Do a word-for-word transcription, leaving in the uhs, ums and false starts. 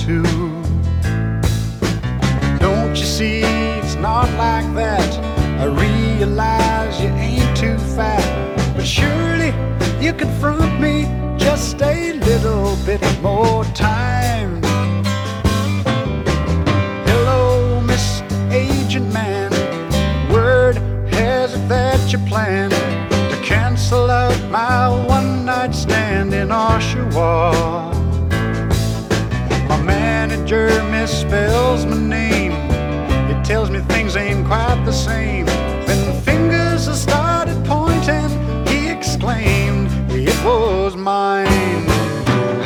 too. Don't you see, it's not like that. I realize you ain't too fat, but surely you confront me just a little bit more time. Hello, Mister Agent Man, word has it that you plan to cancel out my one-night stand in Oshawa.